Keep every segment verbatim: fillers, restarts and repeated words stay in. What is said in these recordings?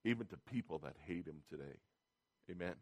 even to people that hate him today. Amen.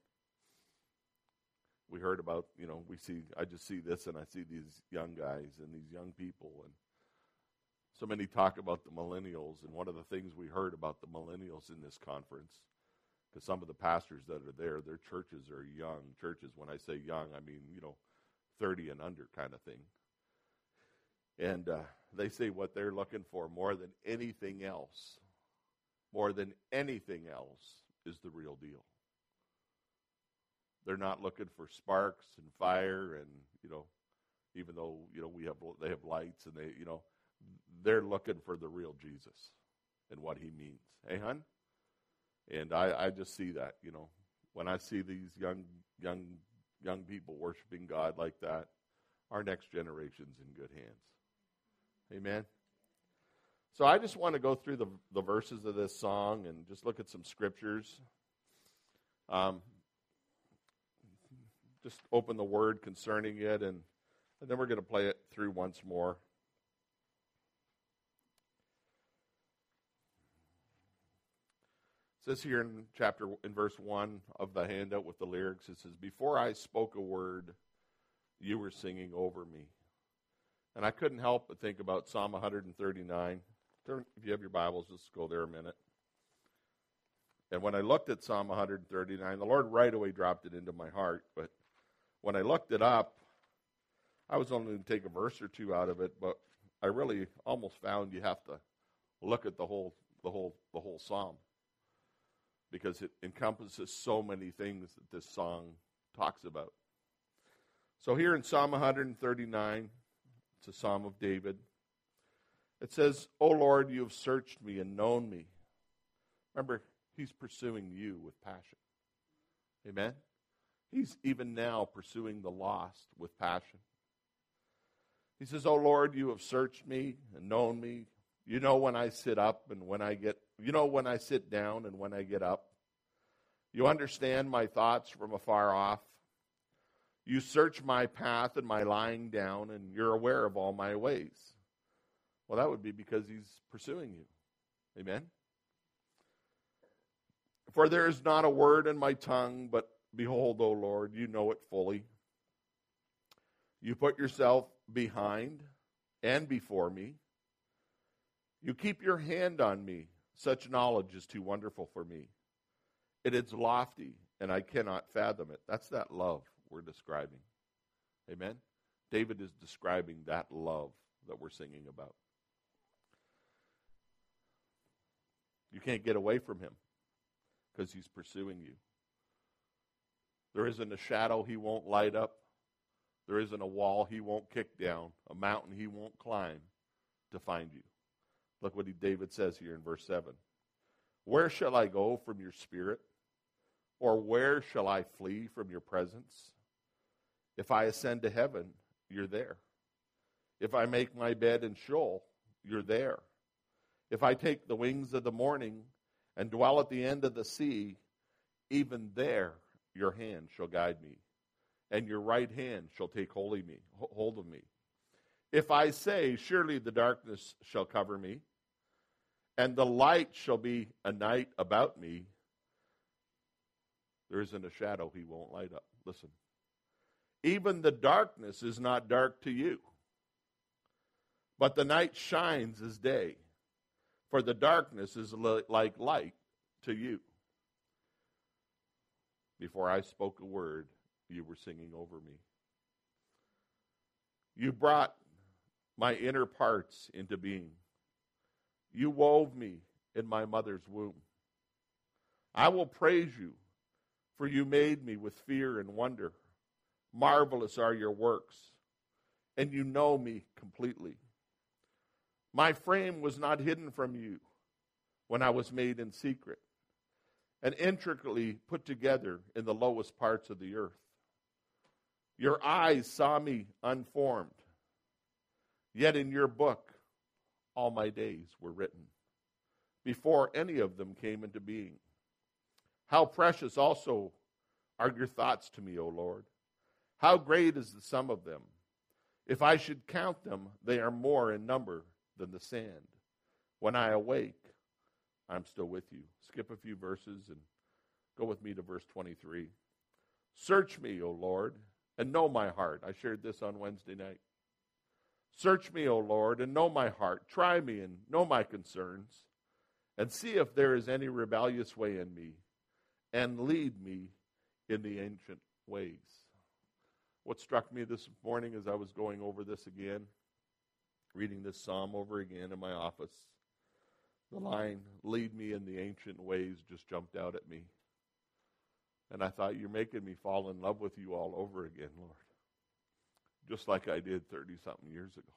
We heard about, you know, we see, I just see this and I see these young guys and these young people, and so many talk about the millennials, and one of the things we heard about the millennials in this conference, because some of the pastors that are there, their churches are young churches. When I say young, I mean, you know, thirty and under kind of thing. And uh, they say what they're looking for more than anything else, more than anything else, is the real deal. They're not looking for sparks and fire, and you know, even though you know we have they have lights, and they you know they're looking for the real Jesus and what he means. Hey, hon? And I, I just see that, you know, when I see these young young young people worshiping God like that, our next generation's in good hands. Amen. So I just want to go through the the verses of this song and just look at some scriptures. Um, just open the word concerning it, and, and then we're going to play it through once more. It says here in chapter, in verse one of the handout with the lyrics, it says, "Before I spoke a word, you were singing over me." And I couldn't help but think about Psalm one thirty-nine. Turn, if you have your Bibles, just go there a minute. And when I looked at Psalm one thirty-nine, the Lord right away dropped it into my heart. But when I looked it up, I was only going to take a verse or two out of it, but I really almost found you have to look at the whole, the whole, the whole psalm, because it encompasses so many things that this song talks about. So here in Psalm one thirty-nine, it's a psalm of David. It says, "O Lord, you have searched me and known me." Remember, he's pursuing you with passion. Amen? He's even now pursuing the lost with passion. He says, "O Lord, you have searched me and known me. You know when I sit up and when I get, you know when I sit down and when I get up. You understand my thoughts from afar off. You search my path and my lying down, and you're aware of all my ways." Well, that would be because he's pursuing you. Amen? "For there is not a word in my tongue, but behold, O Lord, you know it fully. You put yourself behind and before me. You keep your hand on me. Such knowledge is too wonderful for me. It is lofty, and I cannot fathom it." That's that love we're describing. Amen? David is describing that love that we're singing about. You can't get away from him because he's pursuing you. There isn't a shadow he won't light up. There isn't a wall he won't kick down, a mountain he won't climb to find you. Look what he, David says here in verse seven. "Where shall I go from your spirit? Or where shall I flee from your presence? If I ascend to heaven, you're there. If I make my bed in Sheol, you're there. If I take the wings of the morning and dwell at the end of the sea, even there your hand shall guide me, and your right hand shall take hold of me. Hold of me. If I say, surely the darkness shall cover me, and the light shall be a night about me, there isn't a shadow he won't light up." Listen. "Even the darkness is not dark to you, but the night shines as day, for the darkness is li- like light to you. Before I spoke a word, you were singing over me. You brought my inner parts into being. You wove me in my mother's womb. I will praise you, for you made me with fear and wonder. Marvelous are your works, and you know me completely. My frame was not hidden from you when I was made in secret and intricately put together in the lowest parts of the earth. Your eyes saw me unformed, yet in your book all my days were written, before any of them came into being. How precious also are your thoughts to me, O Lord. How great is the sum of them. If I should count them, they are more in number than the sand. When I awake, I'm still with you. Skip a few verses and go with me to verse twenty-three. Search me, O Lord, and know my heart. I shared this on Wednesday night. Search me, O Lord, and know my heart. Try me and know my concerns, and see if there is any rebellious way in me, and lead me in the ancient ways. What struck me this morning as I was going over this again, reading this psalm over again in my office, the line, lead me in the ancient ways, just jumped out at me. And I thought, you're making me fall in love with you all over again, Lord. Just like I did thirty-something years ago.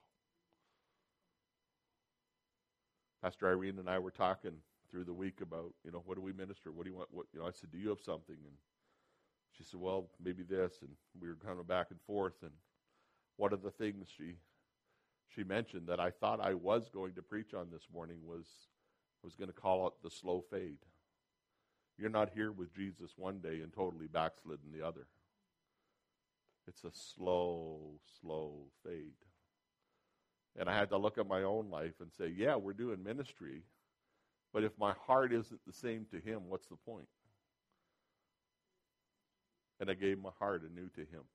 Pastor Irene and I were talking through the week about, you know, what do we minister? What do you want? What, you know, I said, do you have something? And she said, well, maybe this. And we were kind of back and forth. And one of the things she she mentioned that I thought I was going to preach on this morning was, I was going to call it the slow fade. You're not here with Jesus one day and totally backslidden the other. It's a slow, slow fade. And I had to look at my own life and say, yeah, we're doing ministry, but if my heart isn't the same to him, what's the point? And I gave my heart anew to him.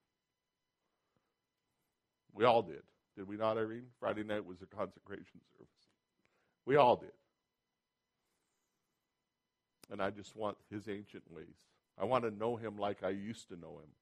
We all did. Did we not, Irene? Friday night was a consecration service. We all did. And I just want his ancient ways. I want to know him like I used to know him.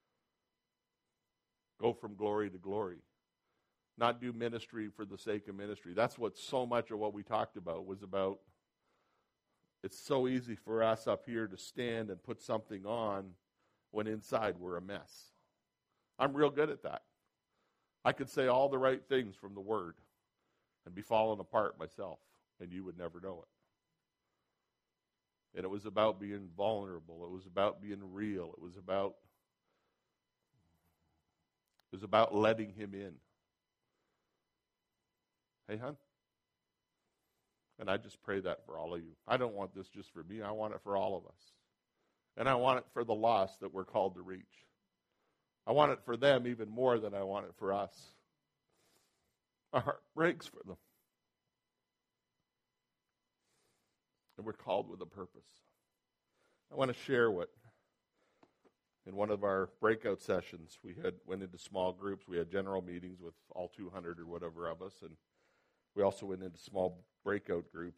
Go from glory to glory. Not do ministry for the sake of ministry. That's what so much of what we talked about was about. It's so easy for us up here to stand and put something on when inside we're a mess. I'm real good at that. I could say all the right things from the Word and be falling apart myself, and you would never know it. And it was about being vulnerable. It was about being real. It was about it was about letting him in. Hey, hon? And I just pray that for all of you. I don't want this just for me. I want it for all of us. And I want it for the lost that we're called to reach. I want it for them even more than I want it for us. My heart breaks for them. And we're called with a purpose. I want to share what, in one of our breakout sessions, we had went into small groups. We had general meetings with all two hundred or whatever of us, and we also went into small breakout groups.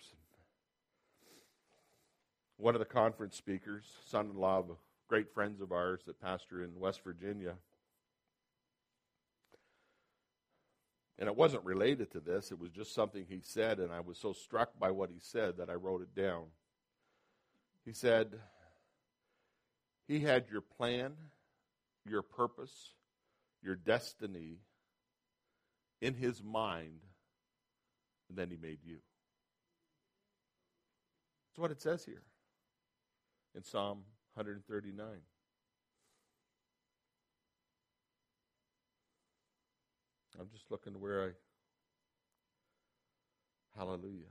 One of the conference speakers, son-in-law of great friends of ours that pastor in West Virginia, and it wasn't related to this, it was just something he said, and I was so struck by what he said that I wrote it down. He said, he had your plan, your purpose, your destiny in his mind, and then he made you. That's what it says here in Psalm one thirty-nine. I'm just looking to where I, hallelujah.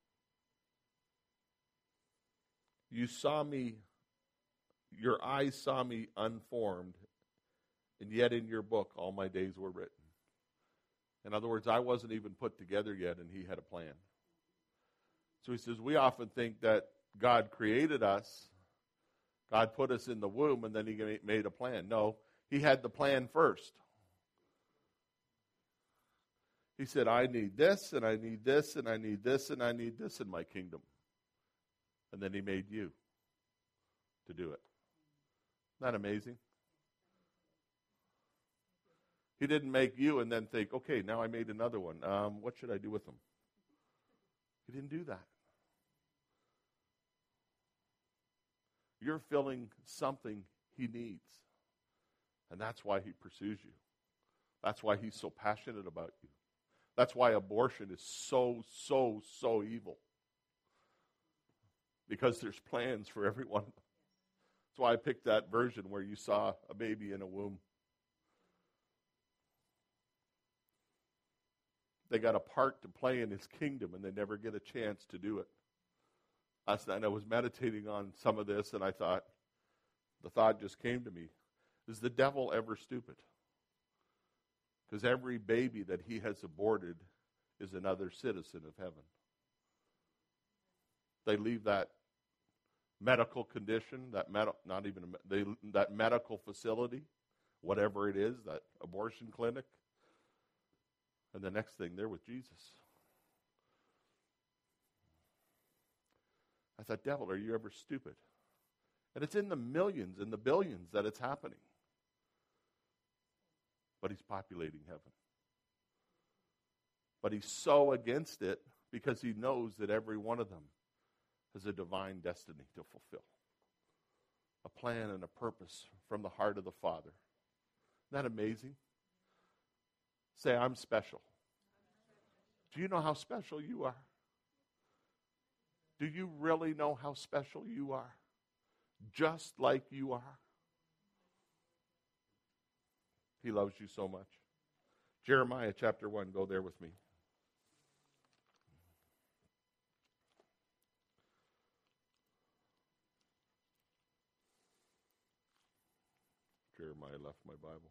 You saw me, your eyes saw me unformed, and yet in your book all my days were written. In other words, I wasn't even put together yet, and he had a plan. So he says, we often think that God created us, God put us in the womb, and then he made a plan. No, he had the plan first. He said, I need this, and I need this, and I need this, and I need this in my kingdom. And then he made you to do it. Isn't that amazing? He didn't make you and then think, okay, now I made another one. Um, what should I do with them? He didn't do that. You're filling something he needs. And that's why he pursues you. That's why he's so passionate about you. That's why abortion is so, so, so evil. Because there's plans for everyone. That's why I picked that version where you saw a baby in a womb. They got a part to play in his kingdom, and they never get a chance to do it. Last night I was meditating on some of this, and I thought, the thought just came to me, is the devil ever stupid? Because every baby that he has aborted is another citizen of heaven. They leave that medical condition, that med- not even a, they, that medical facility, whatever it is, that abortion clinic, and the next thing they're with Jesus. I thought, devil, are you ever stupid? And it's in the millions and the billions that it's happening. But he's populating heaven. But he's so against it because he knows that every one of them has a divine destiny to fulfill. A plan and a purpose from the heart of the Father. Isn't that amazing? Say, I'm special. Do you know how special you are? Do you really know how special you are? Just like you are. He loves you so much. Jeremiah chapter one, go there with me. Jeremiah left my Bible.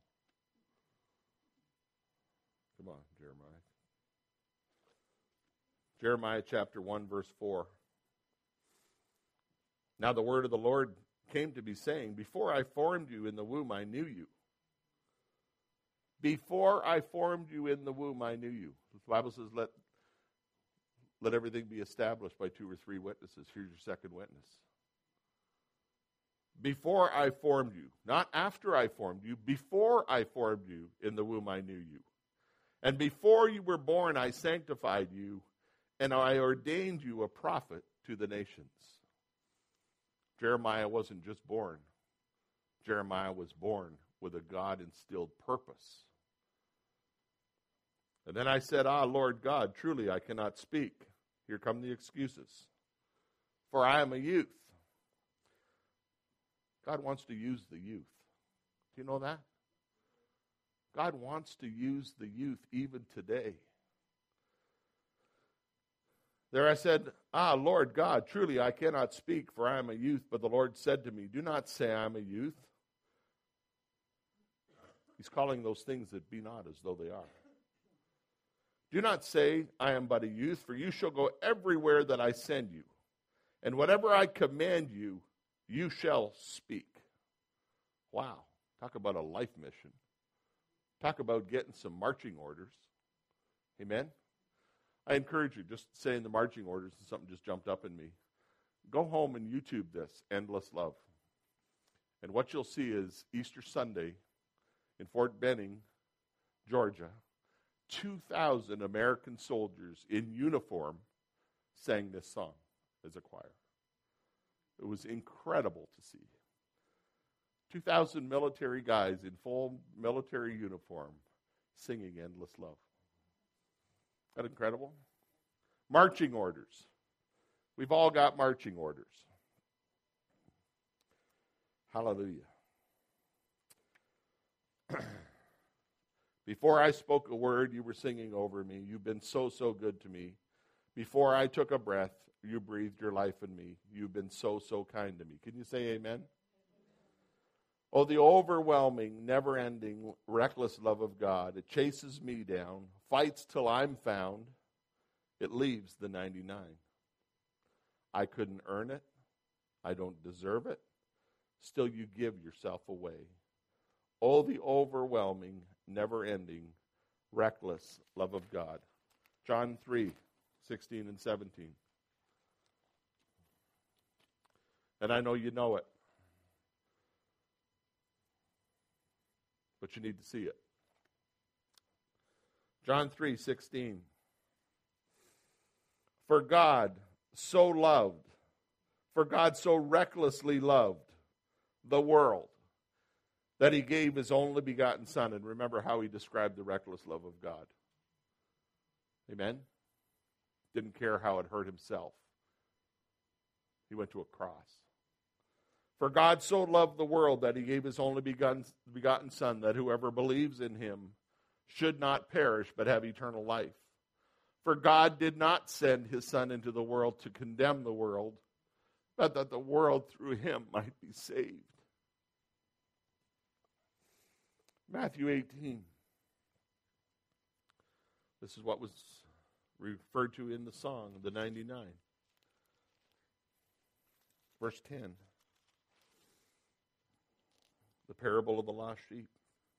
Come on, Jeremiah. Jeremiah chapter one, verse four. Now the word of the Lord came to me, saying, before I formed you in the womb, I knew you. Before I formed you in the womb, I knew you. The Bible says, let, let everything be established by two or three witnesses. Here's your second witness. Before I formed you, not after I formed you, before I formed you in the womb, I knew you. And before you were born, I sanctified you, and I ordained you a prophet to the nations. Jeremiah wasn't just born. Jeremiah was born with a God-instilled purpose. And then I said, ah, Lord God, truly I cannot speak. Here come the excuses. For I am a youth. God wants to use the youth. Do you know that? God wants to use the youth even today. There I said, ah, Lord God, truly I cannot speak, for I am a youth. But the Lord said to me, do not say I am a youth. He's calling those things that be not as though they are. Do not say, I am but a youth, for you shall go everywhere that I send you. And whatever I command you, you shall speak. Wow. Talk about a life mission. Talk about getting some marching orders. Amen? I encourage you, just saying the marching orders, and something just jumped up in me. Go home and YouTube this, Endless Love. And what you'll see is Easter Sunday in Fort Benning, Georgia, two thousand American soldiers in uniform sang this song as a choir. It was incredible to see. two thousand military guys in full military uniform singing Endless Love. Isn't that incredible? Marching orders. We've all got marching orders. Hallelujah. Before I spoke a word, you were singing over me. You've been so, so good to me. Before I took a breath, you breathed your life in me. You've been so, so kind to me. Can you say amen? Oh, the overwhelming, never-ending, reckless love of God. It chases me down, fights till I'm found. It leaves the ninety-nine. I couldn't earn it. I don't deserve it. Still, you give yourself away. Oh, the overwhelming, never-ending, reckless love of God. John three, sixteen and seventeen. And I know you know it. But you need to see it. John three, sixteen. For God so loved, for God so recklessly loved the world that he gave his only begotten Son. And remember how he described the reckless love of God. Amen? Didn't care how it hurt himself. He went to a cross. For God so loved the world that he gave his only begotten, begotten Son, that whoever believes in him should not perish but have eternal life. For God did not send his Son into the world to condemn the world, but that the world through him might be saved. Matthew eighteen. This is what was referred to in the song, the ninety-nine. Verse ten. The parable of the lost sheep.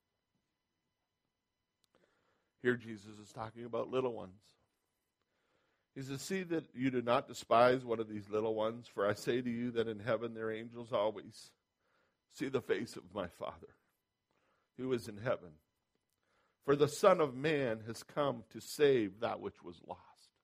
Here Jesus is talking about little ones. He says, see that you do not despise one of these little ones, for I say to you that in heaven their angels always see the face of my Father, who is in heaven. For the Son of Man has come to save that which was lost.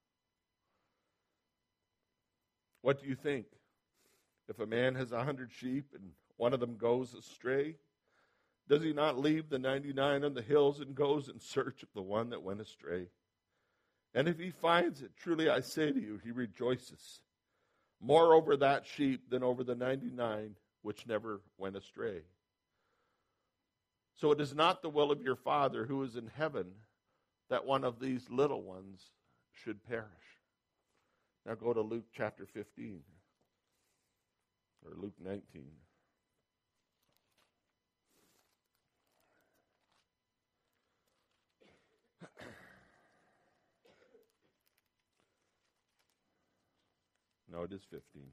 What do you think? If a man has a hundred sheep and one of them goes astray, does he not leave the ninety-nine on the hills and goes in search of the one that went astray? And if he finds it, truly I say to you, he rejoices more over that sheep than over the ninety-nine which never went astray. So it is not the will of your Father who is in heaven that one of these little ones should perish. Now go to Luke chapter fifteen, or Luke nineteen. No, it is fifteen.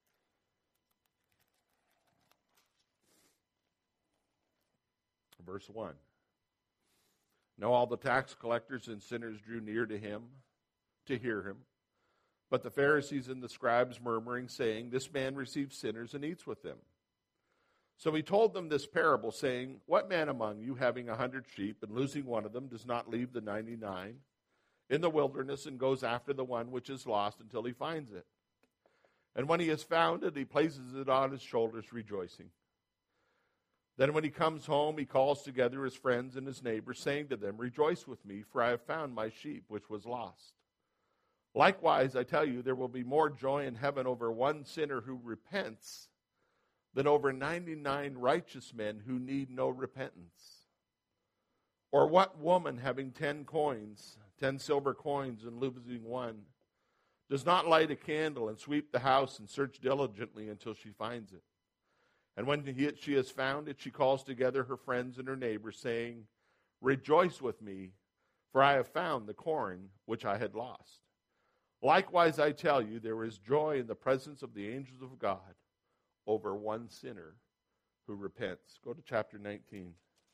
Verse one. Now all the tax collectors and sinners drew near to him to hear him. But the Pharisees and the scribes murmuring, saying, this man receives sinners and eats with them. So he told them this parable, saying, what man among you, having a hundred sheep, and losing one of them, does not leave the ninety-nine in the wilderness and goes after the one which is lost until he finds it? And when he has found it, he places it on his shoulders, rejoicing. Then when he comes home, he calls together his friends and his neighbors, saying to them, rejoice with me, for I have found my sheep which was lost. Likewise, I tell you, there will be more joy in heaven over one sinner who repents than over ninety-nine righteous men who need no repentance. Or what woman, having ten coins, ten silver coins, and losing one, does not light a candle and sweep the house and search diligently until she finds it? And when he, she has found it, she calls together her friends and her neighbors, saying, rejoice with me, for I have found the coin which I had lost. Likewise, I tell you, there is joy in the presence of the angels of God over one sinner who repents. Go to chapter nineteen.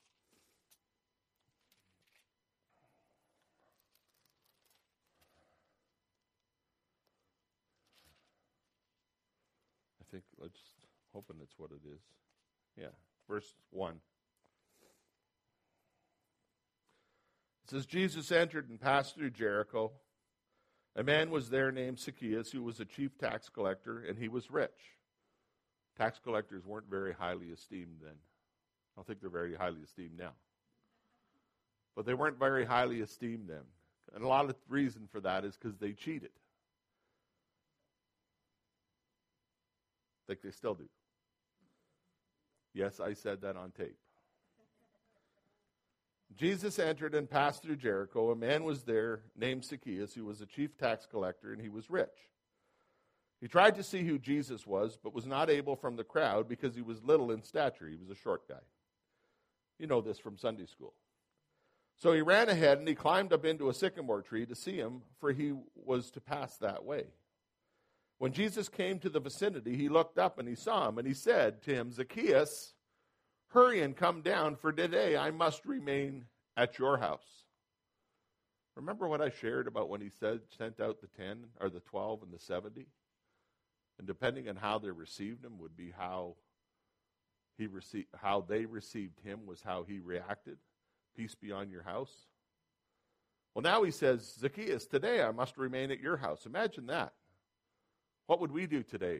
I think, let's hoping it's what it is. Yeah, verse one. It says, Jesus entered and passed through Jericho. A man was there named Zacchaeus, who was a chief tax collector, and he was rich. Tax collectors weren't very highly esteemed then. I don't think they're very highly esteemed now. But they weren't very highly esteemed then. And a lot of the reason for that is because they cheated. I think they still do. Yes, I said that on tape. Jesus entered and passed through Jericho. A man was there named Zacchaeus, who was a chief tax collector, and he was rich. He tried to see who Jesus was, but was not able from the crowd because he was little in stature. He was a short guy. You know this from Sunday school. So he ran ahead and he climbed up into a sycamore tree to see him, for he was to pass that way. When Jesus came to the vicinity, he looked up and he saw him, and he said to him, Zacchaeus, hurry and come down, for today I must remain at your house. Remember what I shared about when he said sent out the ten, or the twelve and the seventy? And depending on how they received him would be how he received, how they received him was how he reacted. Peace be on your house. Well, now he says, Zacchaeus, today I must remain at your house. Imagine that. What would we do today?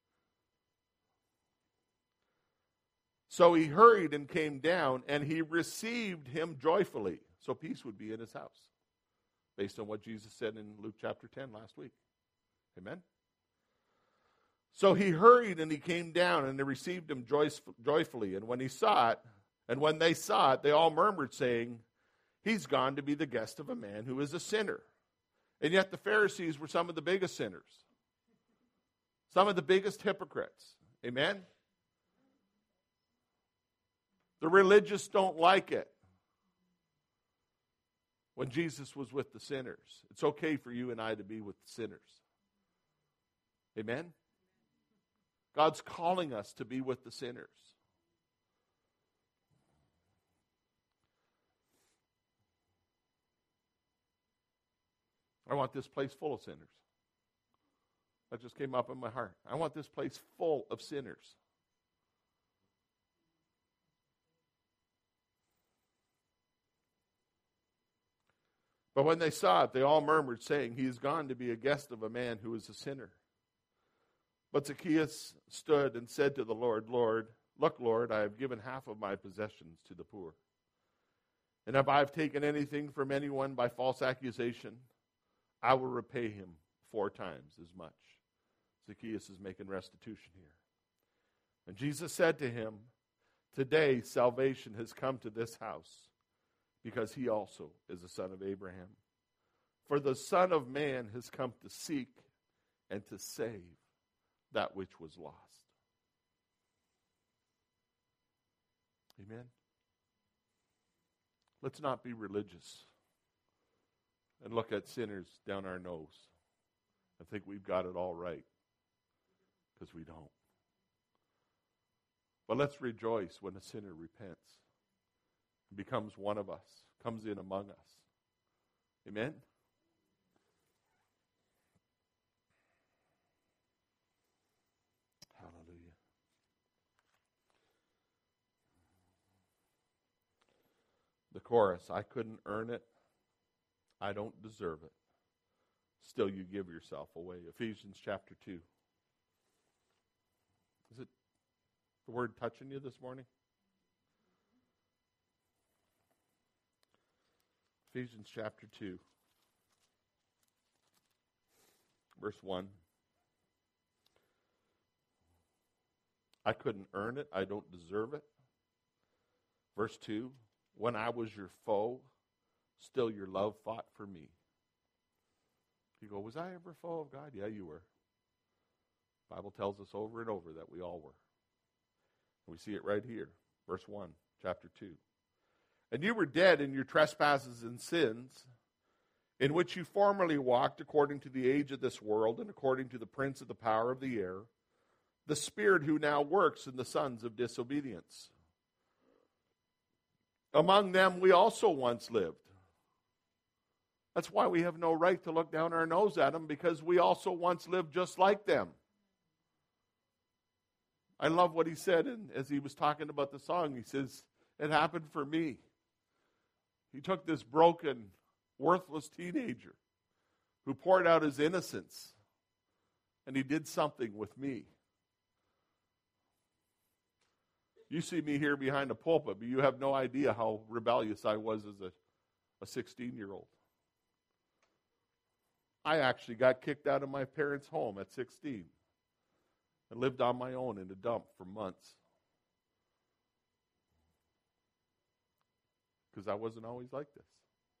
So he hurried and came down, and he received him joyfully. So peace would be in his house, based on what Jesus said in Luke chapter ten last week. Amen? So he hurried and he came down, and they received him joyfully. And when he saw it, and when they saw it, they all murmured, saying, he's gone to be the guest of a man who is a sinner. And yet the Pharisees were some of the biggest sinners, some of the biggest hypocrites. Amen? The religious don't like it when Jesus was with the sinners. It's okay for you and I to be with the sinners. Amen? God's calling us to be with the sinners. I want this place full of sinners. That just came up in my heart. I want this place full of sinners. But when they saw it, they all murmured, saying, He is gone to be a guest of a man who is a sinner. But Zacchaeus stood and said to the Lord, Lord, look, Lord, I have given half of my possessions to the poor. And if I have taken anything from anyone by false accusation, I will repay him four times as much. Zacchaeus is making restitution here. And Jesus said to him, Today salvation has come to this house, because he also is a son of Abraham. For the Son of Man has come to seek and to save that which was lost. Amen? Let's not be religious and look at sinners down our nose and think we've got it all right, because we don't. But let's rejoice when a sinner repents and becomes one of us, comes in among us. Amen? Hallelujah. The chorus, I couldn't earn it. I don't deserve it. Still you give yourself away. Ephesians chapter two. Is it the word touching you this morning? Ephesians chapter two. Verse one. I couldn't earn it. I don't deserve it. Verse two. When I was your foe, still your love fought for me. You go, was I ever a foe of God? Yeah, you were. The Bible tells us over and over that we all were. We see it right here. Verse one, chapter two. And you were dead in your trespasses and sins, in which you formerly walked according to the age of this world and according to the prince of the power of the air, the spirit who now works in the sons of disobedience. Among them we also once lived. That's why we have no right to look down our nose at them, because we also once lived just like them. I love what he said, and as he was talking about the song, he says, it happened for me. He took this broken, worthless teenager who poured out his innocence, and he did something with me. You see me here behind a pulpit, but you have no idea how rebellious I was as a, a sixteen-year-old. I actually got kicked out of my parents' home at sixteen and lived on my own in a dump for months. Because I wasn't always like this.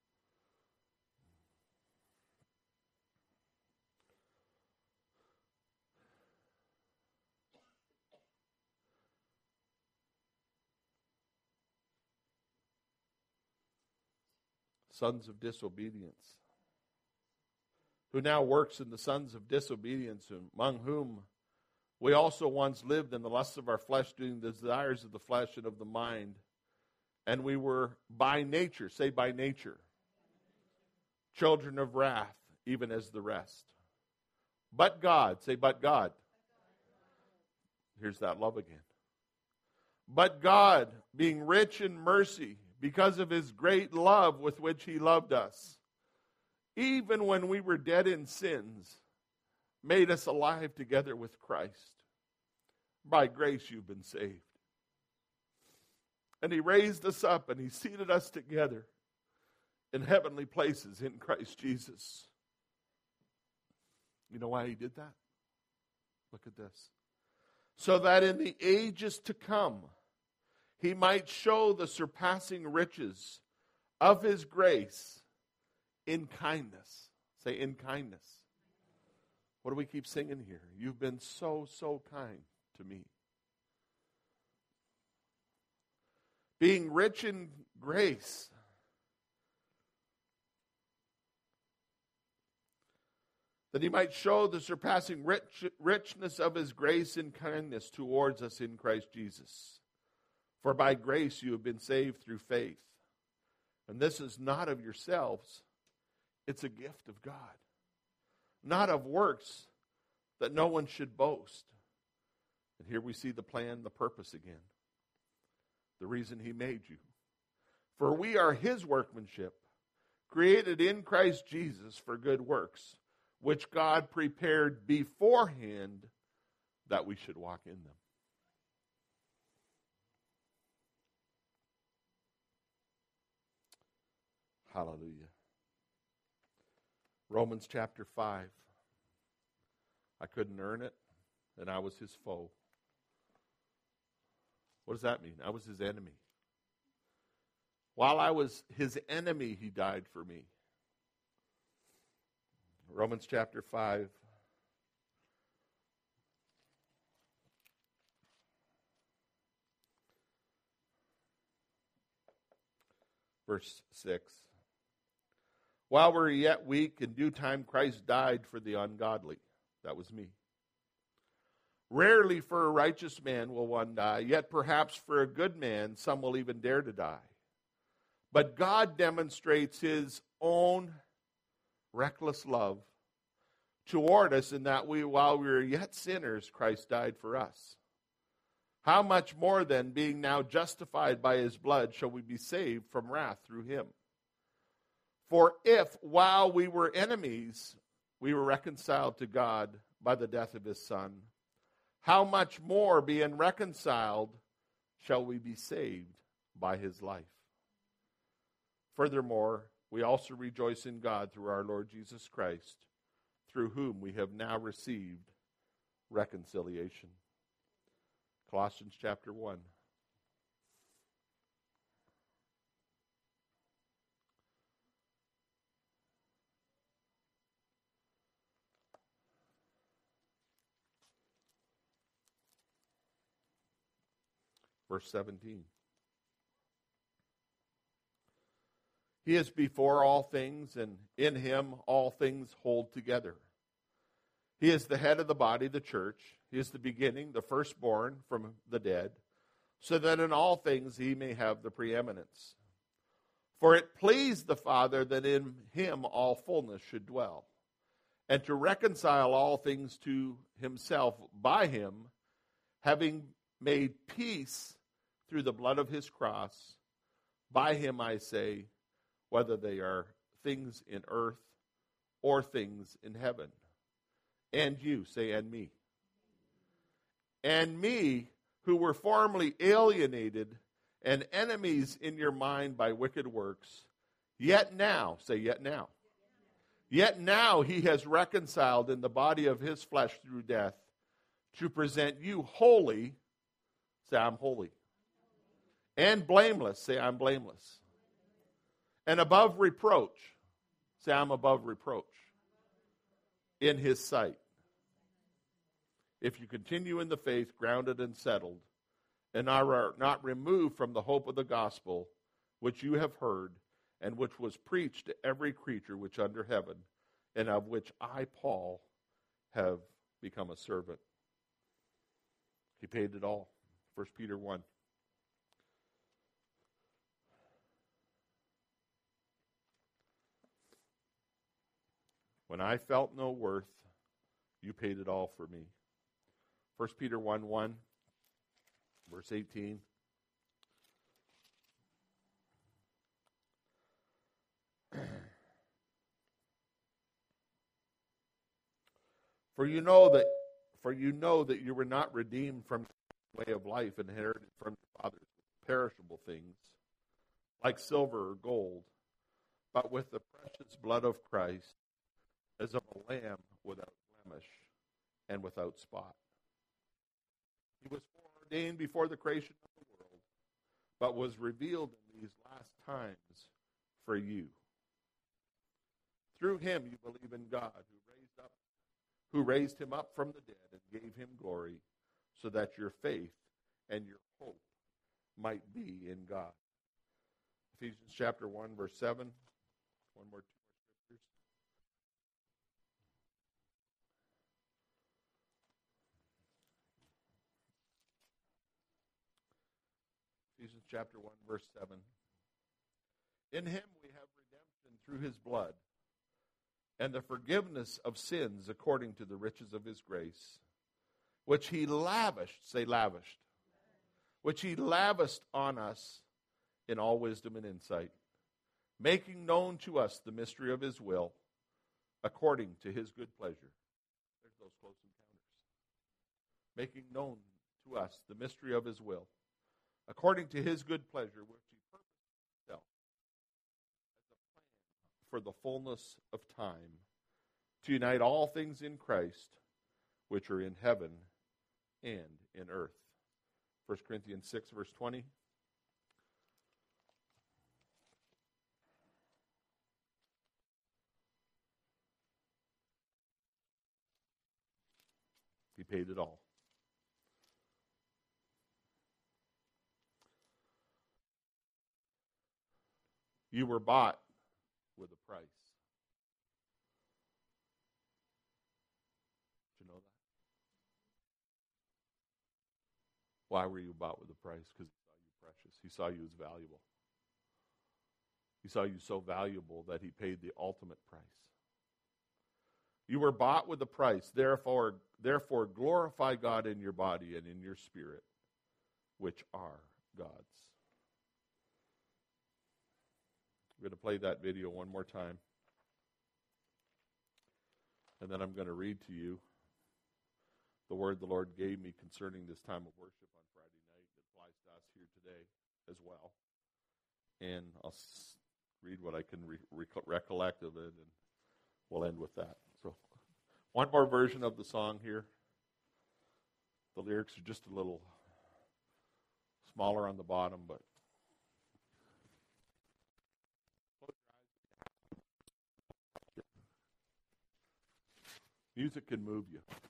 Sons of disobedience, who now works in the sons of disobedience, among whom we also once lived in the lusts of our flesh, doing the desires of the flesh and of the mind. And we were by nature, say by nature, children of wrath, even as the rest. But God, say but God. Here's that love again. But God, being rich in mercy, because of his great love with which he loved us, even when we were dead in sins, made us alive together with Christ. By grace you've been saved. And he raised us up and he seated us together in heavenly places in Christ Jesus. You know why he did that? Look at this. So that in the ages to come, he might show the surpassing riches of his grace in kindness. Say, in kindness. What do we keep singing here? You've been so, so kind to me. Being rich in grace. that he might show the surpassing rich, richness of his grace and kindness towards us in Christ Jesus. For by grace you have been saved through faith. And this is not of yourselves, it's a gift of God. Not of works, that no one should boast. And here we see the plan, the purpose again. The reason he made you. For we are his workmanship, created in Christ Jesus for good works, which God prepared beforehand that we should walk in them. Hallelujah. Romans chapter five. I couldn't earn it, and I was his foe. What does that mean? I was his enemy. While I was his enemy, he died for me. Romans chapter five. Verse six. While we were yet weak, in due time Christ died for the ungodly. That was me. Rarely for a righteous man will one die, yet perhaps for a good man some will even dare to die. But God demonstrates his own reckless love toward us in that we, while we were yet sinners, Christ died for us. How much more then, being now justified by his blood, shall we be saved from wrath through him? For if, while we were enemies, we were reconciled to God by the death of his Son, how much more, being reconciled, shall we be saved by his life? Furthermore, we also rejoice in God through our Lord Jesus Christ, through whom we have now received reconciliation. Colossians chapter one. Verse seventeen. He is before all things, and in him all things hold together. He is the head of the body, the church. He is the beginning, the firstborn from the dead, so that in all things he may have the preeminence. For it pleased the Father that in him all fullness should dwell, and to reconcile all things to himself by him, having made peace through the blood of his cross. By him, I say, whether they are things in earth or things in heaven. And you, say, and me. And me, who were formerly alienated and enemies in your mind by wicked works, yet now, say, yet now. Yet now he has reconciled in the body of his flesh through death, to present you holy, say, I'm holy, and blameless, say, I'm blameless, and above reproach, say, I'm above reproach, in his sight. If you continue in the faith, grounded and settled, and are not removed from the hope of the gospel, which you have heard, and which was preached to every creature which under heaven, and of which I, Paul, have become a servant. He paid it all. First Peter one. When I felt no worth, you paid it all for me. First Peter one one, verse eighteen. For you know that for you know that you were not redeemed from the way of life inherited from your fathers, perishable things, like silver or gold, but with the precious blood of Christ, as of a lamb without blemish and without spot. He was foreordained before the creation of the world, but was revealed in these last times for you. Through him you believe in God, who raised up, who raised him up from the dead and gave him glory, so that your faith and your hope might be in God. Ephesians chapter one, verse seven. One more, two more scriptures. Ephesians chapter one, verse seven. In him we have redemption through his blood, and the forgiveness of sins according to the riches of his grace, which he lavished, say lavished, which he lavished on us in all wisdom and insight, making known to us the mystery of his will, according to his good pleasure. There's those close encounters. Making known to us the mystery of his will, according to his good pleasure, which he purposed himself as a plan for the fullness of time, to unite all things in Christ, which are in heaven and in earth. First Corinthians six, verse twenty. He paid it all. You were bought with a price. Did you know that? Why were you bought with a price? Because he saw you precious. He saw you as valuable. He saw you so valuable that he paid the ultimate price. You were bought with a price. Therefore, therefore glorify God in your body and in your spirit, which are God's. We're going to play that video one more time. And then I'm going to read to you the word the Lord gave me concerning this time of worship on Friday night. It applies to us here today as well. And I'll s- read what I can re- rec- recollect of it, and we'll end with that. So, one more version of the song here. The lyrics are just a little smaller on the bottom, but music can move you.